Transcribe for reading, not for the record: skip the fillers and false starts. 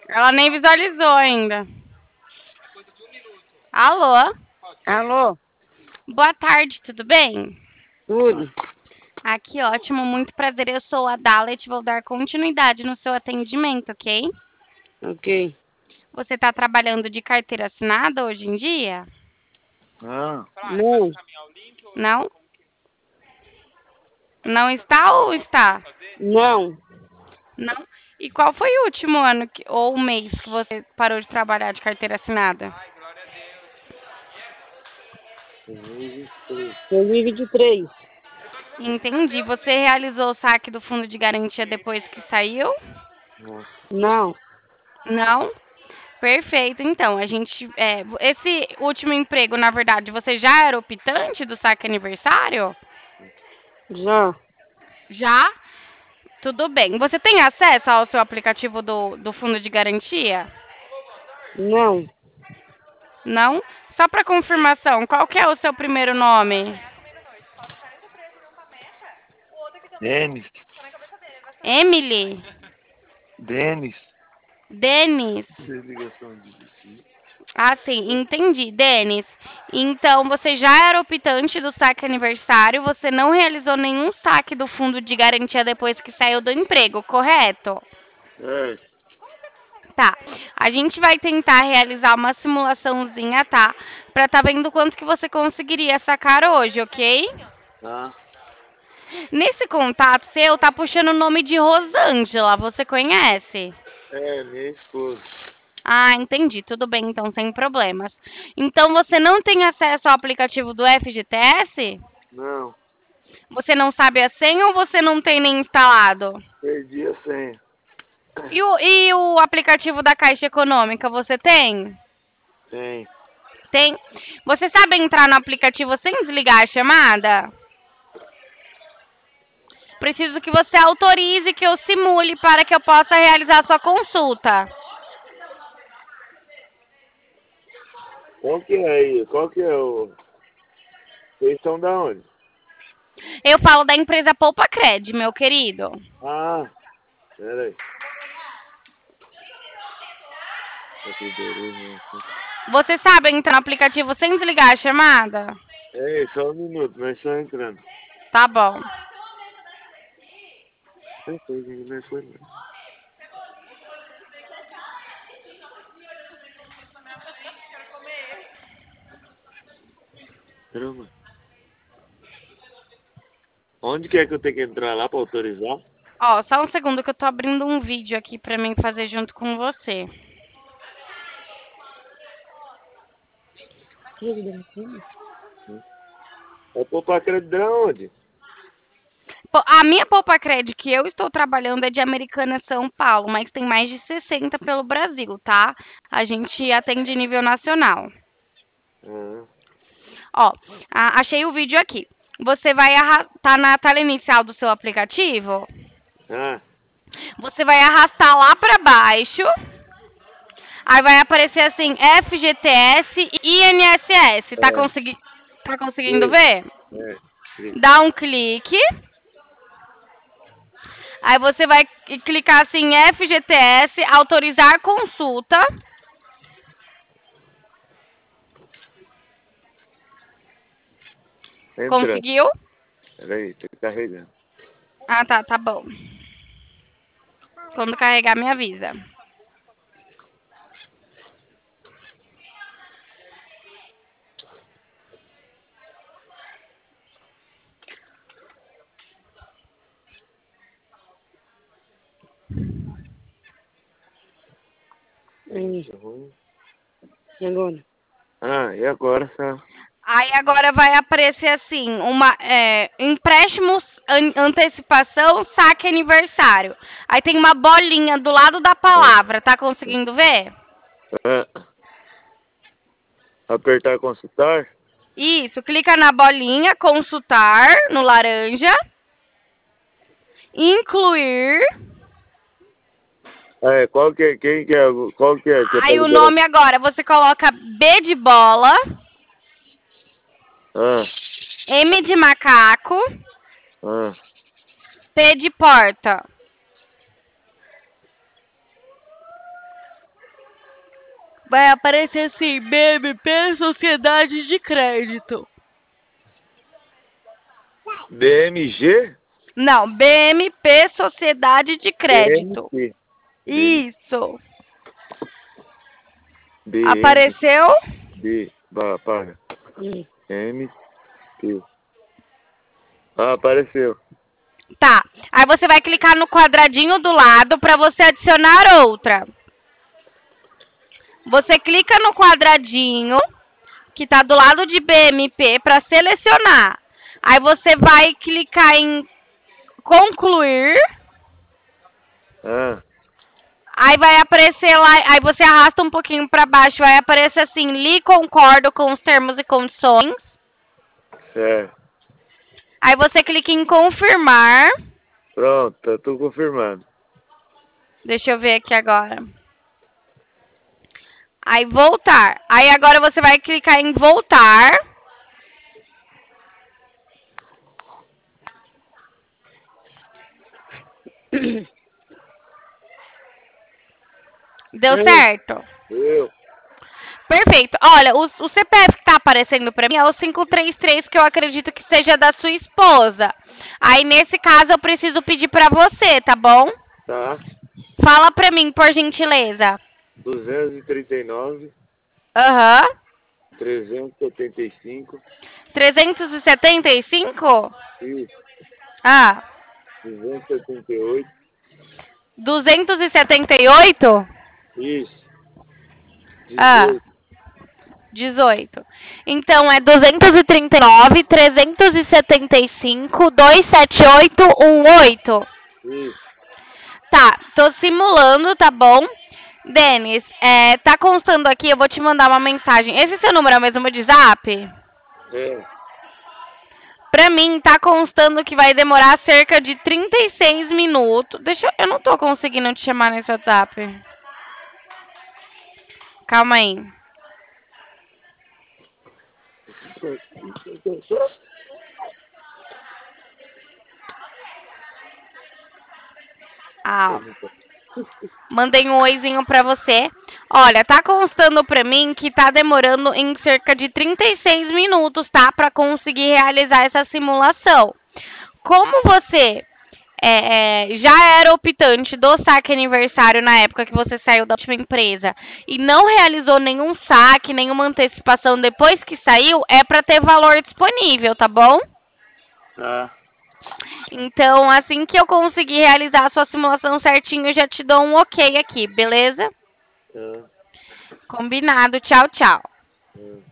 Ela nem visualizou ainda. Alô? Alô, Boa tarde, tudo bem? tudo? Aqui, ótimo, muito prazer. Eu sou a Dalet, vou dar continuidade no seu atendimento, ok? Ok. Você está trabalhando de carteira assinada hoje em dia? Ah. Não, Não? Não está ou está? não. Não? E qual foi o último ano ou mês que você parou de trabalhar de carteira assinada? 2023. Entendi. Você realizou o saque do fundo de garantia depois que saiu? Não, Não? Perfeito. Então, esse último emprego, na verdade, você já era optante do saque aniversário? já. Já? Tudo bem. Você tem acesso ao seu aplicativo do fundo de garantia? Não. Não? Só para confirmação, qual que é o seu primeiro nome? Denis, Emily? Denis. Denis? Desligação de si. Ah, sim, entendi. Denis, então você já era optante do saque aniversário, você não realizou nenhum saque do fundo de garantia depois que saiu do emprego, correto? É, Tá. A gente vai tentar realizar uma simulaçãozinha, tá? Pra tá vendo quanto que você conseguiria sacar hoje, ok? tá. Nesse contato seu, tá puxando o nome de Rosângela, você conhece? É, minha esposa. Ah, entendi. Tudo bem, então, sem problemas. Então, você não tem acesso ao aplicativo do FGTS? Não, Você não sabe a senha ou você não tem nem instalado? perdi a senha. E o aplicativo da Caixa Econômica, você tem? Tem. Tem. Você sabe entrar no aplicativo sem desligar a chamada? Preciso que você autorize que eu simule para que eu possa realizar sua consulta. Qual que é aí? Qual que é o... Vocês são da onde? Eu falo da empresa Poupa Cred, meu querido. Ah, peraí. Eu liberei, né? Você sabe entrar no aplicativo sem desligar a chamada? É, só um minuto, nós estamos entrando. Tá bom. Não sei quem nós foi, não. Caramba. Onde que é que eu tenho que entrar lá pra autorizar? Ó, só um segundo que eu tô abrindo um vídeo aqui pra mim fazer junto com você. É pôr pra acreditar onde? Pô, a minha Poupa Cred que eu estou trabalhando é de Americana São Paulo, mas tem mais de 60 pelo Brasil, tá? A gente atende nível nacional. Ah, Ó, achei o vídeo aqui. Você vai tá na tela inicial do seu aplicativo. ah, Você vai arrastar lá para baixo. Aí vai aparecer assim FGTS e INSS. é. Tá conseguindo Sim, ver? é. Sim. Dá um clique. Aí você vai clicar assim em FGTS, autorizar consulta. Entrando. Conseguiu? Peraí, tô carregando. Ah, tá bom. Quando carregar, me avisa. Aí, Tá ruim. e agora? Ah, e agora tá? Aí agora vai aparecer assim, empréstimos, antecipação, saque aniversário. Aí tem uma bolinha do lado da palavra, tá conseguindo ver? Ah, apertar consultar? Isso, clica na bolinha, consultar, no laranja, incluir. É, qual que é, quem que é, qual que é tá Aí o liberando? nome agora, você coloca B de bola, Ah, M de macaco, ah, P de porta. vai aparecer assim, BMP Sociedade de Crédito. BMG? Não, BMP Sociedade de Crédito. BMP. Isso. BM. Apareceu? Para. MP. Ah, apareceu. Tá. Aí você vai clicar no quadradinho do lado para você adicionar outra. Você clica no quadradinho que tá do lado de BMP para selecionar. Aí você vai clicar em concluir. Ah, Aí vai aparecer lá, aí você arrasta um pouquinho para baixo, vai aparecer assim, li concordo com os termos e condições. certo. Aí você clica em confirmar. Pronto, tá tudo confirmado. Deixa eu ver aqui agora. Aí voltar. Aí agora você vai clicar em voltar. Deu certo? Eu. Perfeito. Olha, o CPF que tá aparecendo pra mim é o 533, que eu acredito que seja da sua esposa. Aí, nesse caso, eu preciso pedir pra você, tá bom? Tá. Fala pra mim, por gentileza. 239, Aham. 375. 375? Isso. Ah. 278. 278? Isso. 18. Ah. 18. Então, é 239, 375, 278, 18. Isso. Tá, tô simulando, tá bom? Denis, tá constando aqui, eu vou te mandar uma mensagem. Esse seu número é o mesmo de zap? É. Pra mim, tá constando que vai demorar cerca de 36 minutos. Eu não tô conseguindo te chamar nesse WhatsApp. Calma aí. Ah, mandei um oizinho pra você. Olha, tá constando pra mim que tá demorando em cerca de 36 minutos, tá? Pra conseguir realizar essa simulação. Como você já era optante do saque aniversário na época que você saiu da última empresa e não realizou nenhum saque, nenhuma antecipação depois que saiu, é pra ter valor disponível, tá bom? Tá. Então, assim que eu conseguir realizar a sua simulação certinho, eu já te dou um ok aqui, beleza? Tá. Combinado. Tchau, tchau. É.